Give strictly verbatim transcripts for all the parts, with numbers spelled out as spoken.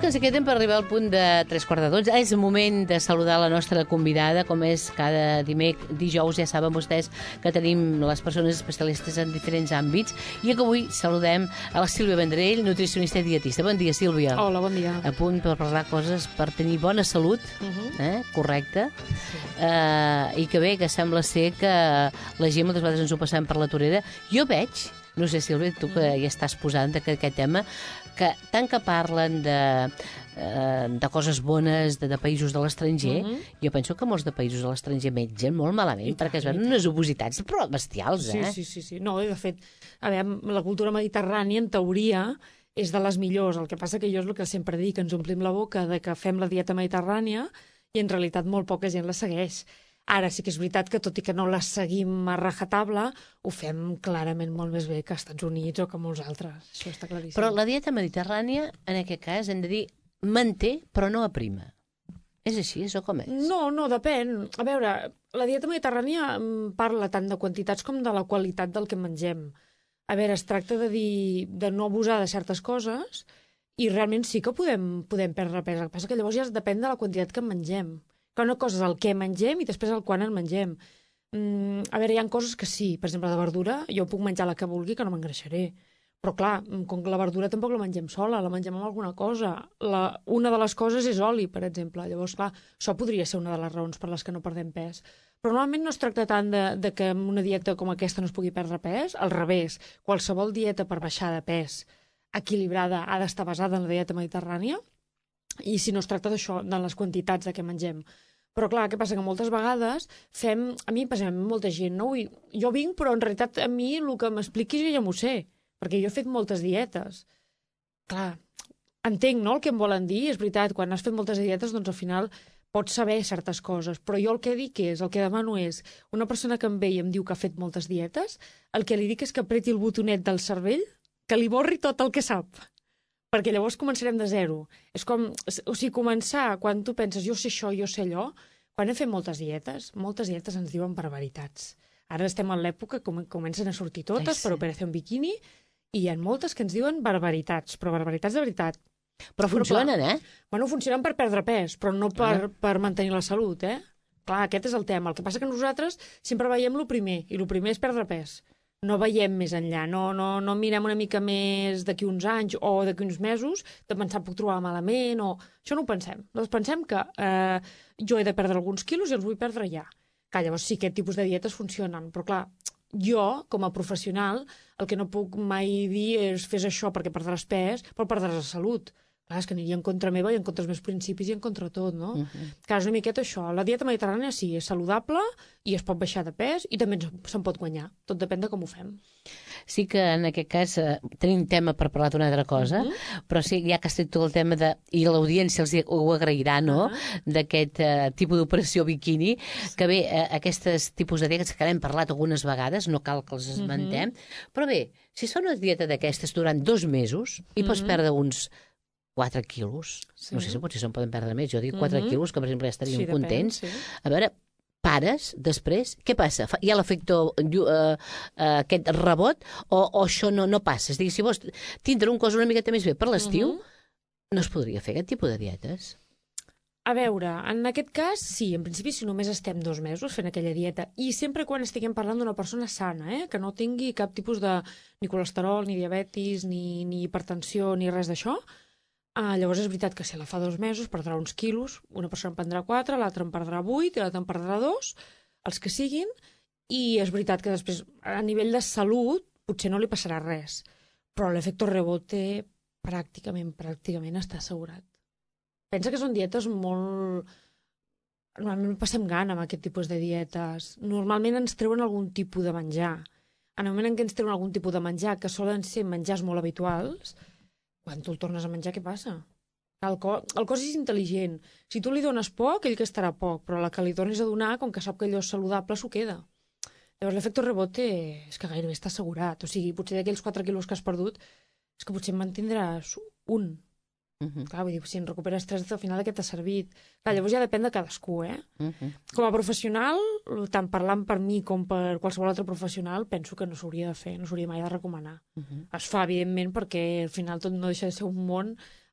que ens queden per arribar al punt de tres quarts de dotze. És el moment de saludar la nostra convidada, com és cada dimec, dijous, ja saben vostès que tenim les persones especialistes en diferents àmbits, i que avui saludem a la Sílvia Vendrell, nutricionista i dietista. Bon dia, Sílvia. Hola, bon dia. A punt per parlar coses per tenir bona salut, uh-huh. eh? correcte, sí. eh, i que bé, que sembla ser que la gent moltes vegades ens ho passem per la torera. Jo veig, no sé, Sílvia, tu que ja estàs posant d'aquest tema, que tant que parlen de, eh, de coses bones de, de països de l'estranger, uh -huh. jo penso que molts de països de l'estranger mengen molt malament, I perquè es veuen unes obesitats però bestials, eh? Sí, sí, sí, sí. No, de fet, a veure, la cultura mediterrània, en teoria, és de les millors. El que passa que jo és el que sempre dic, ens omplim la boca de que fem la dieta mediterrània i en realitat molt poca gent la segueix. Ara sí que és veritat que, tot i que no la seguim a rajatabla, ho fem clarament molt més bé que als Estats Units o que molts altres. Això està claríssim. Però la dieta mediterrània, en aquest cas, hem de dir, manté, però no aprima. És així, és o com és? No, no, depèn. A veure, la dieta mediterrània parla tant de quantitats com de la qualitat del que mengem. A veure, es tracta de dir de no abusar de certes coses i realment sí que podem, podem perdre pes. El que passa que llavors ja depèn de la quantitat que mengem. Que una cosa és el què mengem i després el quan el mengem. Mm, a veure, hi ha coses que sí, per exemple, de verdura, jo puc menjar la que vulgui que no m'engreixaré. Però clar, com que la verdura tampoc la mengem sola, la mengem amb alguna cosa. La, una de les coses és oli, per exemple. Llavors, clar, això podria ser una de les raons per les que no perdem pes. Però normalment no es tracta tant de, de que en una dieta com aquesta no es pugui perdre pes. Al revés, qualsevol dieta per baixar de pes equilibrada ha d'estar basada en la dieta mediterrània. I si no es tracta d'això, de les quantitats de què mengem. Però clar, què passa? Que moltes vegades fem... A mi, per exemple, molta gent, no? Jo vinc, però en realitat a mi el que m'expliquis jo ja m'ho sé, perquè jo he fet moltes dietes. Clar, entenc, no?, el que em volen dir. És veritat, quan has fet moltes dietes, doncs al final pots saber certes coses. Però jo el que dic és, el que demano és, una persona que em ve i em diu que ha fet moltes dietes, el que li dic és que apreti el botonet del cervell, que li borri tot el que sap. Perquè llavors començarem de zero. És com, o sigui, començar, quan tu penses jo sé això, jo sé allò, quan hem fet moltes dietes, moltes dietes ens diuen barbaritats. Ara estem en l'època que comencen a sortir totes Ai, sí. per Operació Bikini i hi ha moltes que ens diuen barbaritats, però barbaritats de veritat. Però funcionen, eh? Bueno, funcionen per perdre pes, però no per, ah. per mantenir la salut, eh? Clar, aquest és el tema. El que passa que nosaltres sempre veiem el primer, i el primer és perdre pes. No veiem més enllà, no, no, no mirem una mica més d'aquí uns anys o d'aquí uns mesos de pensar puc trobar malament o... Això no ho pensem. Nosaltres pensem que eh, jo he de perdre alguns quilos i els vull perdre ja. Clar, llavors sí, aquest tipus de dietes funcionen, però clar, jo, com a professional, el que no puc mai dir és fes això perquè perdràs pes, però perdràs la salut. Clar, és que aniria en contra meva i en contra dels meus principis i en contra tot, no? Uh -huh. Clar, és una miqueta això. La dieta mediterrània sí, és saludable i es pot baixar de pes i també se'n pot guanyar. Tot depèn de com ho fem. Sí que en aquest cas eh, tenim tema per parlar d'una altra cosa, uh -huh. però sí, ja que has tret tot el tema de... i l'audiència els ho agrairà, no?, uh -huh. d'aquest eh, tipus d'operació bikini, sí. que bé, eh, aquests tipus de dietes que n'hem parlat algunes vegades, no cal que els esmentem, uh -huh. però bé, si fa una dieta d'aquestes durant dos mesos i uh -huh. pots perdre uns quatre quilos, sí. no sé si potser se'n poden perdre més, jo dic quatre uh -huh. quilos, que per exemple ja estaríem sí, contents. Depèn, sí. A veure, pares, després, què passa? Hi ha l'efecte uh, uh, aquest rebot o, o això no, no passa? És a dir, si vols tindre un cos una miqueta més bé per l'estiu, uh -huh. no es podria fer aquest tipus de dietes? A veure, en aquest cas, sí, en principi si només estem dos mesos fent aquella dieta, i sempre quan estiguem parlant d'una persona sana, eh, que no tingui cap tipus de ni colesterol, ni diabetis, ni, ni hipertensió, ni res d'això. Ah, llavors és veritat que si la fa dos mesos perdrà uns quilos, una persona en prendrà quatre, l'altra en perdrà vuit i l'altra en perdrà dos, els que siguin, i és veritat que després a nivell de salut potser no li passarà res, però l'efecte rebote pràcticament, pràcticament està assegurat. Pensa que són dietes molt... Normalment passem gana amb aquest tipus de dietes. Normalment ens treuen algun tipus de menjar. En el moment en què ens treuen algun tipus de menjar, que solen ser menjars molt habituals, quan tu el tornes a menjar, què passa? El cos, el cos és intel·ligent. Si tu li dones poc, ell que estarà poc, però la que li donis a donar, com que sap que allò és saludable, s'ho queda. Llavors l'efecte rebote és que gairebé està assegurat. O sigui, potser d'aquells quatre quilos que has perdut, és que potser en mantindràs un. Uh -huh. Clar, vull dir, si en recuperes tres, al final aquest t'ha servit. Clar, llavors ja depèn de cadascú, eh? Uh -huh. Com a professional, tant parlant per mi com per qualsevol altre professional, penso que no s'hauria de fer, no s'hauria mai de recomanar. Uh -huh. Es fa, evidentment, perquè al final tot no deixa de ser un món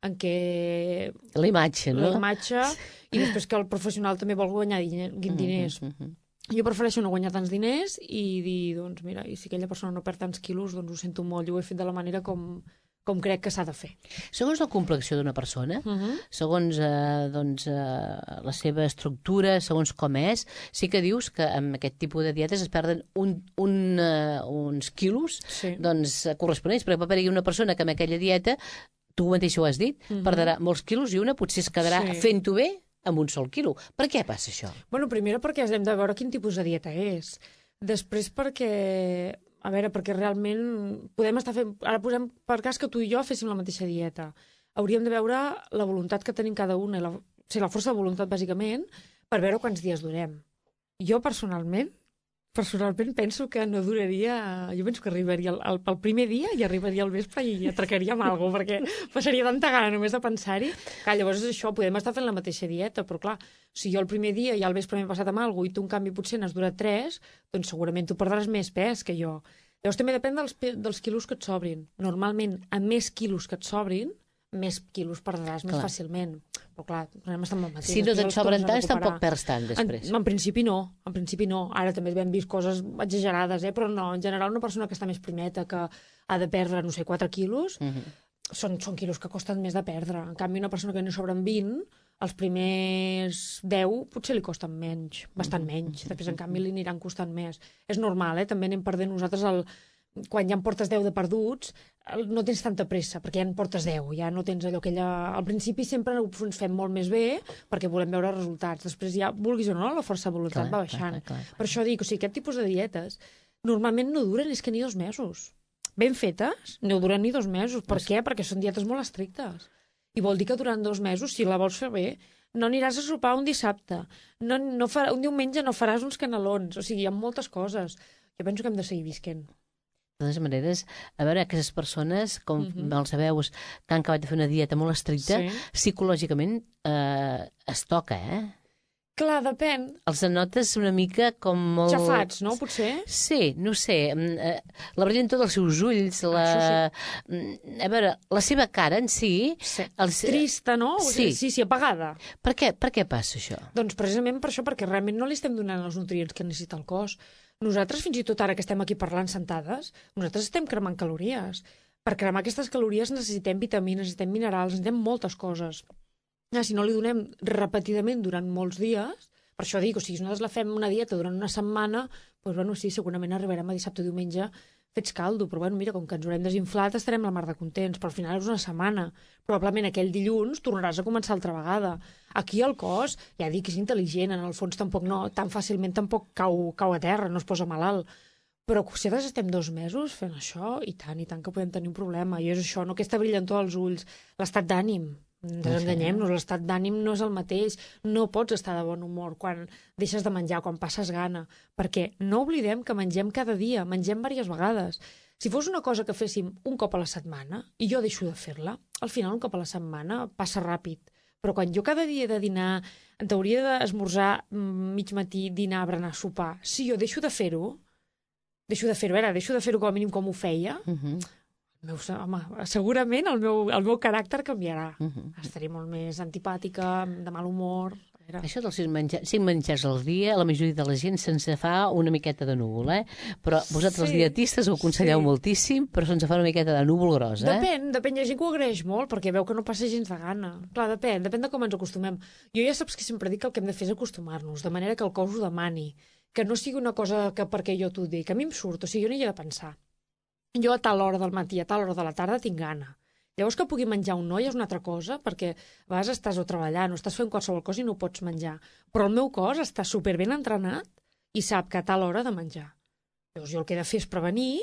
en què... La imatge, no? La imatge, i després que el professional també vol guanyar diners. Mm -hmm. Jo prefereixo no guanyar tants diners i dir, doncs mira, i si aquella persona no perd tants quilos, doncs ho sento molt, jo ho he fet de la manera com, com crec que s'ha de fer. Segons la complexió d'una persona, uh -huh. segons eh, doncs, eh, la seva estructura, segons com és, sí que dius que amb aquest tipus de dietes es perden un, un, uh, uns quilos sí. doncs, corresponents, perquè pot haver una persona que amb aquella dieta, tu mateix ho has dit, uh -huh. perdrà molts quilos i una potser es quedarà sí. fent-ho bé amb un sol quilo. Per què passa això? Bueno, primer perquè hem de veure quin tipus de dieta és. Després perquè... A veure, perquè realment podem estar fent... Ara posem per cas que tu i jo féssim la mateixa dieta. Hauríem de veure la voluntat que tenim cada una, la, o sigui, la força de voluntat, bàsicament, per veure quants dies durem. Jo, personalment, personalment penso que no duraria... Jo penso que arribaria el, el, el primer dia i arribaria al vespre i atracaria amb alguna cosa, perquè passaria tanta gana només de pensar-hi. Clar, llavors és això, podem estar fent la mateixa dieta, però clar, si jo el primer dia i al vespre m'he passat amb alguna cosa i tu, en canvi, potser n'has durat tres, doncs segurament tu perdràs més pes que jo. Llavors també depèn dels, dels quilos que et sobrin. Normalment, a més quilos que et sobrin, més quilos perdràs més clar. fàcilment. Però clar, anem estar amb el mateix. Si no te'n sobren tants, tampoc perds tant després. En, en principi no, en principi no. Ara també hem vist coses exagerades, eh? Però no, en general una persona que està més primeta, que ha de perdre, no sé, quatre quilos, uh -huh. són, són quilos que costen més de perdre. En canvi, una persona que no sobren vint, els primers deu potser li costen menys, bastant menys. Després, en canvi, li aniran costant més. És normal, eh? També anem perdent nosaltres el... Quan ja en portes deu de perduts, no tens tanta pressa, perquè ja en portes deu, ja no tens allò que ella... Al principi sempre ens fem molt més bé perquè volem veure resultats. Després ja, vulguis o no, la força de voluntat clar, va baixant. Clar, clar, clar. Per això dic, o sigui, aquest tipus de dietes normalment no duren és que ni dos mesos. Ben fetes, no duren ni dos mesos. Per què? Perquè són dietes molt estrictes. I vol dir que durant dos mesos, si la vols fer bé, no aniràs a sopar un dissabte, no, no farà, un diumenge no faràs uns canelons, o sigui, hi ha moltes coses. Jo penso que hem de seguir visquent. De totes maneres, a veure, aquestes persones, com uh -huh. els veus, que han acabat de fer una dieta molt estricta, sí. psicològicament eh, es toca, eh? Clar, depèn. Els notes una mica com molt... Xafats, no, potser? Sí, no sé. La brillantor dels seus ulls, la... Sí. A veure, la seva cara en si... sí. Els... Trista, no? Sí. Sí, sí, apagada. Per què, per què passa això? Doncs precisament per això, perquè realment no li estem donant els nutrients que necessita el cos. Nosaltres, fins i tot ara que estem aquí parlant sentades, nosaltres estem cremant calories. Per cremar aquestes calories necessitem vitamines, necessitem minerals, necessitem moltes coses. Si no li donem repetidament durant molts dies, per això dic, o sigui, si nosaltres la fem una dieta durant una setmana, doncs, bueno, sí, segurament arribarem a dissabte o diumenge fets caldo, però bueno, mira, com que ens haurem desinflat estarem la mar de contents, però al final és una setmana. Probablement aquell dilluns tornaràs a començar altra vegada. Aquí el cos, ja dic, és intel·ligent, en el fons tampoc no, tan fàcilment tampoc cau, cau a terra, no es posa malalt. Però si nosaltres estem dos mesos fent això, i tant, i tant que podem tenir un problema. I és això, no aquesta brillantor als ulls, l'estat d'ànim. Desenganyem-nos, l'estat d'ànim no és el mateix. No pots estar de bon humor quan deixes de menjar, quan passes gana. Perquè no oblidem que mengem cada dia, mengem diverses vegades. Si fos una cosa que féssim un cop a la setmana, i jo deixo de fer-la, al final un cop a la setmana passa ràpid. Però quan jo cada dia he de dinar, en teoria d'esmorzar mig matí, dinar, berenar, sopar, si jo deixo de fer-ho, deixo de fer-ho, era, deixo de fer-ho com a mínim com ho feia, uh -huh. el meu, home, segurament el meu, el meu caràcter canviarà. Uh -huh. Estaré molt més antipàtica, de mal humor. Era. Això dels cinc, menja cinc menjars al dia, la majoria de la gent se'ns fa una miqueta de núvol, eh? Però vosaltres, sí, els dietistes, ho aconselleu sí. moltíssim, però se'ns fa una miqueta de núvol gros, eh? Depèn, depèn. Hi ha gent que ho agraeix molt, perquè veu que no passa gens de gana. Clar, depèn, depèn de com ens acostumem. Jo ja saps que sempre dic que el que hem de fer és acostumar-nos, de manera que el cos ho demani, que no sigui una cosa que perquè jo t'ho dic, a mi em surt, o sigui, jo no hi he de pensar. Jo a tal hora del matí, a tal hora de la tarda tinc gana. Llavors que pugui menjar un noi és una altra cosa, perquè a vegades estàs o treballant o estàs fent qualsevol cosa i no pots menjar. Però el meu cos està superben entrenat i sap que a tal hora ha de menjar. Llavors jo el que he de fer és prevenir,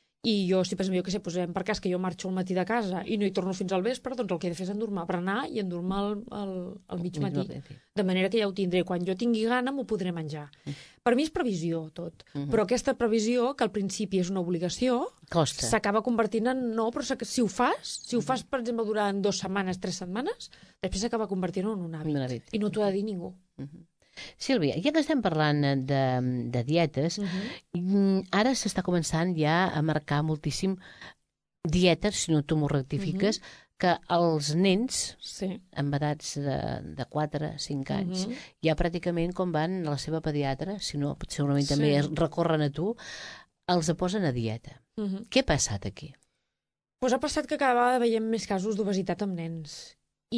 i jo, si pensem, jo que sé, posem per cas que jo marxo al matí de casa i no hi torno fins al vespre, doncs el que he de fer és endur-me, berenar i endur-me al, al, al mig matí. De manera que ja ho tindré. Quan jo tingui gana m'ho podré menjar. Mm. Per mi és previsió, tot. Mm -hmm. Però aquesta previsió, que al principi és una obligació, s'acaba convertint en no, però si ho fas, si ho fas, per exemple, durant dues setmanes, tres setmanes, després s'acaba convertint en un hàbit. hàbit. I no t'ho ha de dir ningú. Mm -hmm. Sílvia, ja que estem parlant de, de dietes, uh-huh. ara s'està començant ja a marcar moltíssim dietes, si no tu m'ho rectifiques, uh-huh. que els nens, Sí. amb edats de, de quatre a cinc anys, Mhm. ja pràcticament com van a la seva pediatra, si no, segurament també Sí. es recorren a tu, els posen a dieta. Mhm. Què ha passat aquí? Pues ha passat que cada vegada veiem més casos d'obesitat amb nens.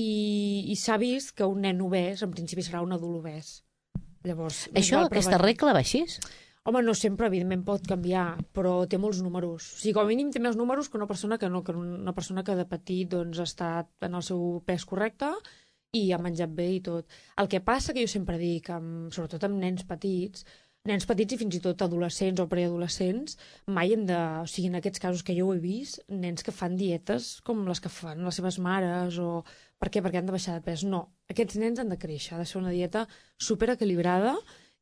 I, i s'ha vist que un nen obès, en principi, serà un adult obès. Llavors, més Això, val aquesta prevenir. regla va així? Home, no sempre, evidentment, pot canviar, però té molts números. O sigui, com a mínim té més números que una persona que no, que una persona que de petit doncs, ha estat en el seu pes correcte i ha menjat bé i tot. El que passa, que jo sempre dic, amb, sobretot amb nens petits, nens petits i fins i tot adolescents o preadolescents, mai hem de... O sigui, en aquests casos que jo ho he vist, nens que fan dietes com les que fan les seves mares o... Per què? Perquè han de baixar de pes. No. Aquests nens han de créixer, ha de ser una dieta superequilibrada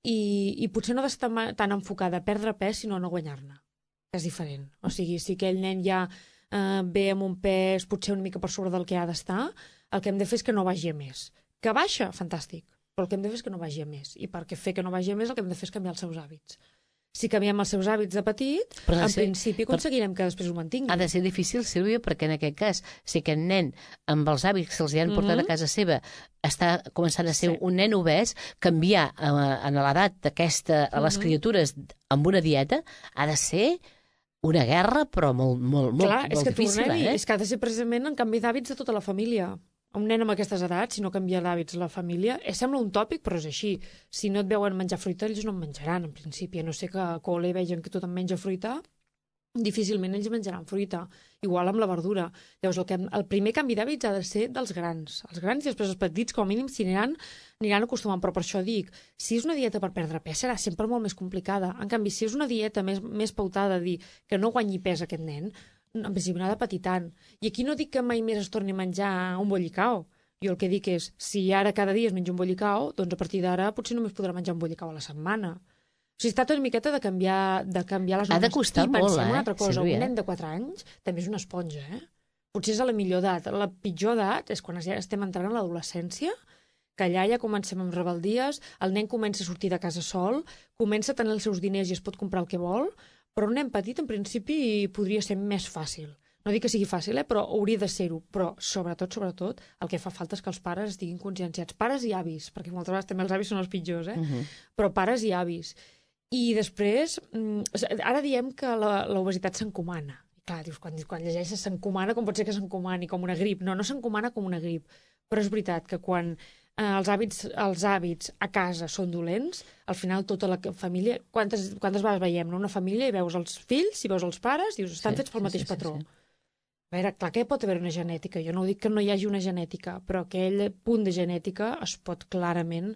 i, i potser no ha d'estar tan enfocada a perdre pes, sinó a no guanyar-ne. És diferent. O sigui, si aquell nen ja eh, ve amb un pes potser una mica per sobre del que ha d'estar, el que hem de fer és que no vagi a més. Que baixa? Fantàstic. Però el que hem de fer és que no vagi a més. I perquè fer que no vagi a més, el que hem de fer és canviar els seus hàbits. Si canviem els seus hàbits de petit, Però ha de en ser- principi aconseguirem que després ho mantingui. Ha de ser difícil, Sílvia, perquè en aquest cas, si aquest nen, amb els hàbits que se'ls han portat Mhm. a casa seva, està començant a ser Sí. un nen obès, canviar eh, en l'edat d'aquesta, a les Mhm. criatures amb una dieta, ha de ser una guerra, però molt, molt, molt, Clar, és molt que difícil, tornem-hi, eh? és que ha de ser precisament en canvi d'hàbits de tota la família. Un nen amb aquestes edats, si no canvia d'hàbits la família, eh, sembla un tòpic, però és així. Si no et veuen menjar fruita, ells no en menjaran, en principi. A no ser que a col·le vegin que tothom menja fruita, difícilment ells menjaran fruita. Igual amb la verdura. Llavors, el, que, el primer canvi d'hàbits ha de ser dels grans. Els grans i després els petits, com a mínim, s'hi aniran, aniran acostumant. Però per això dic, si és una dieta per perdre pes, serà sempre molt més complicada. En canvi, si és una dieta més, més pautada, dir que no guanyi pes aquest nen, en principi no ha de patir tant. I aquí no dic que mai més es torni a menjar un bollicao. Jo el que dic és, si ara cada dia es menja un bollicao, doncs a partir d'ara potser només podrà menjar un bollicao a la setmana. O sigui, es tracta una miqueta de canviar, de canviar les Ha de normes. costar I pensem molt, eh, una altra cosa, Sílvia? un nen de quatre anys també és una esponja, eh? Potser és a la millor edat. La pitjor edat és quan ja estem entrant a l'adolescència, que allà ja comencem amb rebeldies, el nen comença a sortir de casa sol, comença a tenir els seus diners i es pot comprar el que vol, però un nen petit, en principi, podria ser més fàcil. No dic que sigui fàcil, eh? Però hauria de ser-ho. Però, sobretot, sobretot, el que fa falta és que els pares estiguin conscienciats. Pares i avis, perquè moltes vegades també els avis són els pitjors, eh? Uh -huh. Però pares i avis. I després, mm, ara diem que la- l'obesitat s'encomana. Clar, dius, quan, quan llegeixes s'encomana, com pot ser que s'encomani com una grip? No, no s'encomana com una grip. Però és veritat que quan eh, els, hàbits, els hàbits a casa són dolents, al final tota la família... Quantes, quantes vegades veiem no? Una família i veus els fills i veus els pares, dius, estan Sí, fets pel sí, mateix sí, sí, patró. sí. A veure, clar que pot haver una genètica. Jo no dic que no hi hagi una genètica, però aquell punt de genètica es pot clarament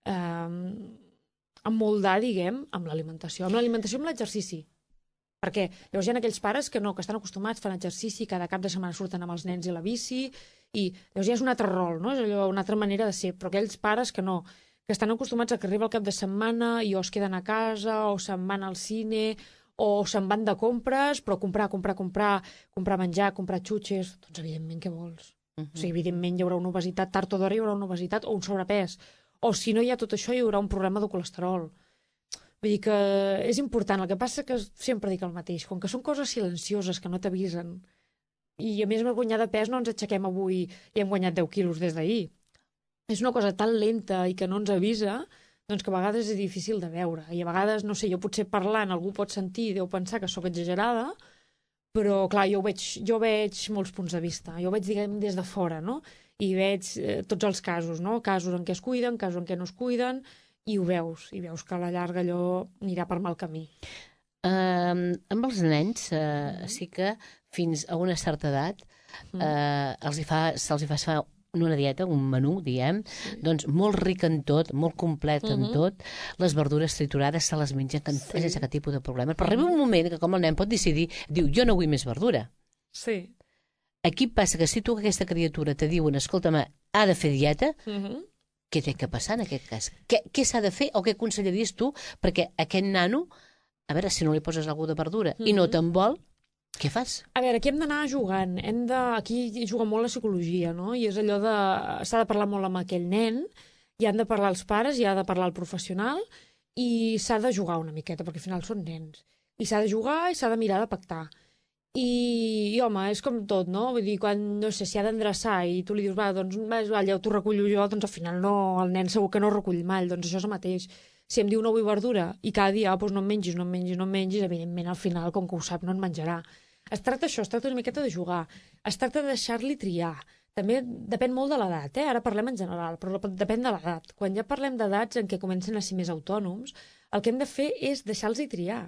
eh, emmoldar, diguem, amb l'alimentació. Amb l'alimentació i amb l'exercici. Perquè llavors hi ha aquells pares que no, que estan acostumats, fan exercici, cada cap de setmana surten amb els nens i la bici, i llavors ja és un altre rol, no? És allò, una altra manera de ser. Però aquells pares que no, que estan acostumats a que arriba el cap de setmana i o es queden a casa, o se'n van al cine, o se'n van de compres, però comprar, comprar, comprar, comprar menjar, comprar xutxes, doncs evidentment què vols? Uh -huh. O sigui, evidentment hi haurà una obesitat, tard o d'hora hi haurà una obesitat o un sobrepès. O si no hi ha tot això, hi haurà un problema de colesterol. Vull dir que és important. El que passa que sempre dic el mateix. Com que són coses silencioses que no t'avisen, i a més per guanyar de pes no ens aixequem avui i hem guanyat deu quilos des d'ahir. És una cosa tan lenta i que no ens avisa, doncs que a vegades és difícil de veure. I a vegades, no sé, jo potser parlant algú pot sentir i deu pensar que sóc exagerada, però clar, jo ho veig, jo veig molts punts de vista. Jo ho veig, diguem, des de fora, no? I veig eh, tots els casos, no? Casos en què es cuiden, casos en què no es cuiden, i ho veus, i veus que a la llarga allò anirà per mal camí. Uh, amb els nens uh, sí que fins a una certa edat uh, els hi fa, se'ls hi fa fa una dieta, un menú, diem, sí. doncs molt ric en tot, molt complet en uh -huh. tot, les verdures triturades se les mengen sí. sense cap tipus de problema. Però arriba un moment que com el nen pot decidir, diu, jo no vull més verdura. Sí. Aquí passa que si tu aquesta criatura te diuen, escolta'm, ha de fer dieta, uh -huh. què té que passar en aquest cas? Què, què s'ha de fer o què aconsellaries tu perquè aquest nano, a veure, si no li poses alguna de verdura uh -huh. i no te'n vol, què fas? A veure, aquí hem d'anar jugant. Hem de... Aquí juga molt la psicologia, no? I és allò de... S'ha de parlar molt amb aquell nen, i han de parlar els pares, i ha de parlar el professional, i s'ha de jugar una miqueta, perquè al final són nens. I s'ha de jugar i s'ha de mirar de pactar. I, i home, és com tot, no? Vull dir, quan, no sé, s'hi ha d'endreçar i tu li dius, va, doncs, va, va, ja t'ho recullo jo, doncs al final no, el nen segur que no recull mai, doncs això és el mateix. Si em diu no vull verdura i cada dia, ah, doncs no em mengis, no em mengis, no em mengis, evidentment al final, com que ho sap, no en menjarà. Es tracta això, es tracta una miqueta de jugar, es tracta de deixar-li triar. També depèn molt de l'edat, eh? Ara parlem en general, però depèn de l'edat. Quan ja parlem d'edats en què comencen a ser més autònoms, el que hem de fer és deixar-los triar.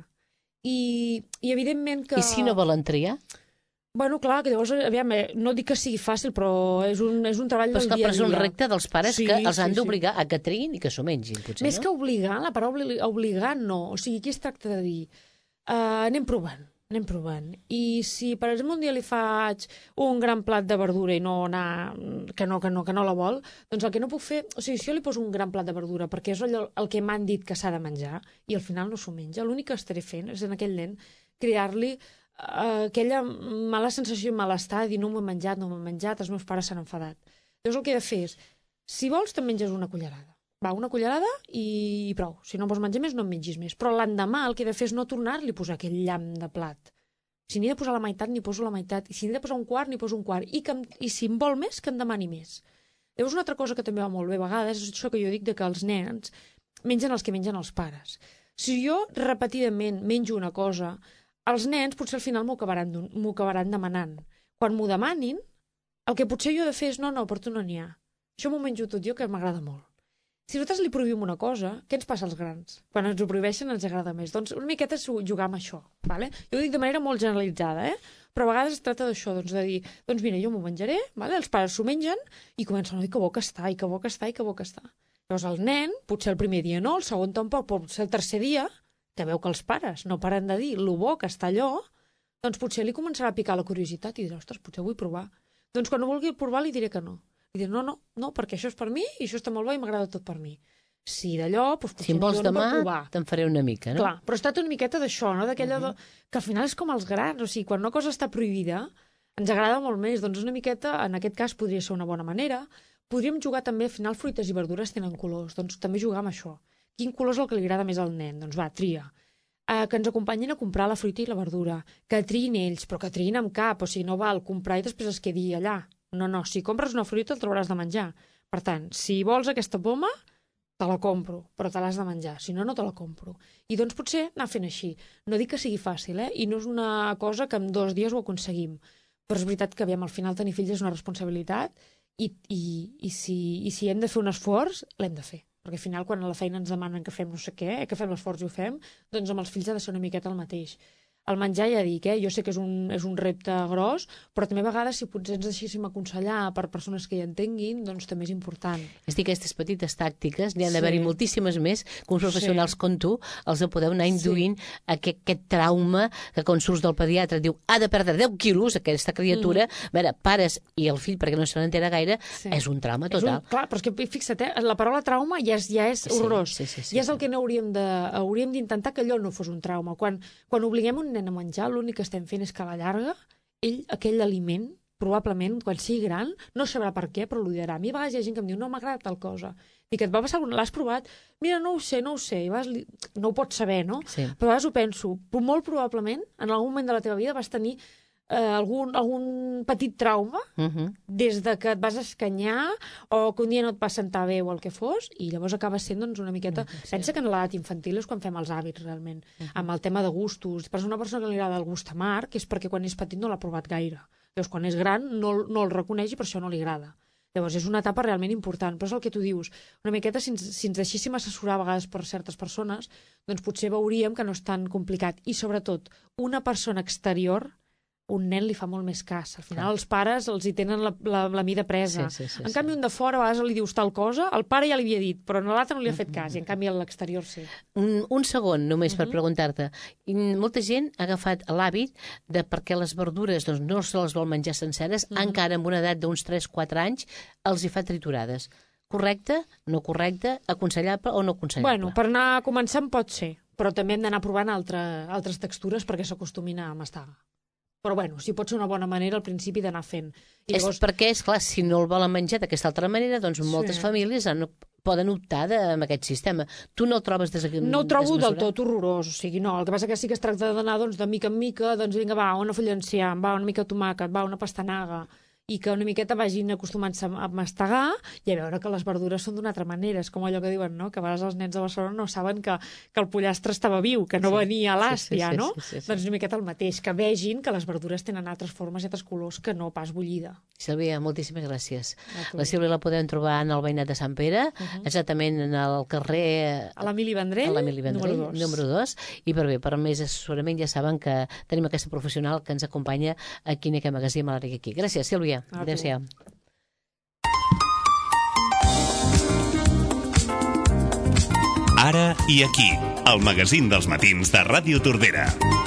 I, i evidentment que... I si no volen triar? Bueno, clar, que llavors, aviam, no dic que sigui fàcil, però és un, és un treball però del dia a dia. Però és un repte dels pares sí, que els han sí, d'obligar sí. a que triïn i que s'ho mengin, potser, Més no? que obligar, la paraula obligar no. O sigui, aquí es tracta de dir, uh, anem provant, anem provant. I si, per exemple, un dia li faig un gran plat de verdura i no anar, que no, que no, que no la vol, doncs el que no puc fer... O sigui, si jo li poso un gran plat de verdura perquè és allò, el que m'han dit que s'ha de menjar i al final no s'ho menja, l'únic que estaré fent és en aquell nen crear-li Uh, aquella mala sensació i malestar de dir no m'ho he menjat, no m'ho he menjat, els meus pares s'han enfadat. Llavors el que he de fer és, si vols te'n menges una cullerada. Va, una cullerada i, i prou. Si no vols menjar més, no en mengis més. Però l'endemà el que he de fer és no tornar-li a posar aquell llamp de plat. Si n'he de posar la meitat, n'hi poso la meitat. I si n'he de posar un quart, n'hi poso un quart. I, que, I si em vol més, que em demani més. Llavors una altra cosa que també va molt bé a vegades és això que jo dic de que els nens mengen els que mengen els pares. Si jo repetidament menjo una cosa, els nens potser al final m'ho acabaran, m'ho acabaran demanant. Quan m'ho demanin, el que potser jo he de fer és no, no, per tu no n'hi ha. Això m'ho menjo tot jo, que m'agrada molt. Si nosaltres li prohibim una cosa, què ens passa als grans? Quan ens ho prohibeixen ens agrada més. Doncs una miqueta és jugar amb això. Vale? Jo ho dic de manera molt generalitzada, eh? Però a vegades es tracta d'això, doncs, de dir, doncs mira, jo m'ho menjaré, vale? Els pares s'ho mengen i comencen a dir que bo que està, i que bo que està, i que bo que està. Llavors el nen, potser el primer dia no, el segon tampoc, però potser el tercer dia, que veu que els pares no paren de dir lo bo que està allò, doncs potser li començarà a picar la curiositat i dirà, ostres, potser vull provar. Doncs quan no vulgui provar li diré que no. Li diré, no, no, no, perquè això és per mi i això està molt bé i m'agrada tot per mi. Si d'allò, doncs potser si em vols no demà, provar. Te'n faré una mica, no? Clar, però es tracta una miqueta d'això, no? D'aquella uh -huh. de... que al final és com els grans, o sigui, quan una cosa està prohibida, ens agrada molt més, doncs una miqueta, en aquest cas podria ser una bona manera. Podríem jugar també, al final, fruites i verdures tenen colors, doncs també jugar amb això. Quin color és el que li agrada més al nen? Doncs va, tria. Uh, que ens acompanyin a comprar la fruita i la verdura, que triïn ells, però que triïn amb cap, o sigui, no val comprar i després es quedi allà. No, no, si compres una fruita el trobaràs de menjar. Per tant, si vols aquesta poma, te la compro, però te l'has de menjar, si no, no te la compro. I doncs potser anar fent així. No dic que sigui fàcil, eh? I no és una cosa que en dos dies ho aconseguim, però és veritat que, aviam, al final tenir fills és una responsabilitat i, i, i, si, i si hem de fer un esforç, l'hem de fer. Perquè al final, quan a la feina ens demanen que fem no sé què, que fem l'esforç i ho fem, doncs amb els fills ha de ser una miqueta el mateix. El menjar, ja dic, eh? Jo sé que és un, és un repte gros, però també a vegades, si potser ens deixéssim aconsellar per persones que hi entenguin, doncs també és important. És dir, aquestes petites tàctiques, n'hi ha Sí. d'haver-hi moltíssimes més, que uns professionals Sí. com tu els podeu anar induint sí. aquest, aquest trauma que quan surts del pediatre diu ha de perdre deu quilos, aquesta criatura, mm. a veure, pares i el fill, perquè no se n'entera gaire, Sí. és un trauma És total. un, clar, però és que fixa't, eh? La paraula trauma ja és, ja és Sí, horrorós. sí, sí, sí, ja és el sí. que no hauríem de, hauríem d'intentar que allò no fos un trauma. Quan, quan obliguem un nen a menjar, l'únic que estem fent és que a la llarga, ell, aquell aliment, probablement, quan sigui gran, no sabrà per què, però l'odiarà. A mi a vegades hi ha gent que em diu, no m'agrada tal cosa. Dic, et va passar alguna? L'has provat? Mira, no ho sé, no ho sé. I vas, no ho pots saber, no? Sí. Però a vegades ho penso, però molt probablement, en algun moment de la teva vida vas tenir eh, algun, algun petit trauma Uh -huh. des de que et vas escanyar o que un dia no et va sentar bé o el que fos, i llavors acaba sent doncs, una miqueta... Uh -huh, sí. Pensa que en l'edat infantil és quan fem els hàbits, realment, Uh -huh. amb el tema de gustos. Per una persona que li agrada el gust amarg, és perquè quan és petit no l'ha provat gaire. Llavors, quan és gran, no, no el reconeix i per això no li agrada. Llavors, és una etapa realment important, però és el que tu dius. Una miqueta, si ens, si ens deixéssim assessorar a vegades per certes persones, doncs potser veuríem que no és tan complicat. I, sobretot, una persona exterior, un nen li fa molt més cas. Al final, Clar. els pares els hi tenen la, la, la mida presa. Sí, sí, sí, en sí. canvi, un de fora, a vegades li dius tal cosa, el pare ja li havia dit, però a l'altre no li ha fet cas, i en canvi a l'exterior sí. Un, un segon, només uh -huh. per Mhm. preguntar-te. I molta gent ha agafat l'hàbit de perquè les verdures doncs, no se les vol menjar senceres, uh -huh. encara amb una edat d'uns tres quatre anys els hi fa triturades. Correcte? No correcte? Aconsellable o no aconsellable? Bueno, per anar començant pot ser, però també hem d'anar provant altre, altres textures perquè s'acostumin a mastegar. Però bueno, sí pot ser una bona manera al principi d'anar fent. I llavors... És perquè, esclar, si no el volen menjar d'aquesta altra manera, doncs moltes sí. famílies han, poden optar de, amb aquest sistema. Tu no el trobes desmesurat? No el trobo del tot horrorós, o sigui, no. El que passa que sí que es tracta d'anar doncs, de mica en mica, doncs vinga, va, una fulla d'enciam, va, una mica de tomàquet, va, una pastanaga, i que una miqueta vagin acostumant-se a mastegar i a veure que les verdures són d'una altra manera. És com allò que diuen, no?, que a vegades els nens de Barcelona no saben que, que el pollastre estava viu, que no sí, venia a l'ast, sí, sí, ja, no? Sí, sí, sí, sí. Doncs una miqueta el mateix, que vegin que les verdures tenen altres formes i altres colors que no pas bullida. Sílvia, moltíssimes gràcies. La Sílvia la podem trobar en el veïnat de Sant Pere, uh -huh. exactament en el carrer... A l'Emili Vendrell, Vendrell número dos. I per bé, per més assessorament ja saben que tenim aquesta professional que ens acompanya aquí en aquest magatzem a l'àrea aquí. Gràcies, Sílvia. Adéu-siau. Ara i aquí, el magazín dels matins de Ràdio Tordera.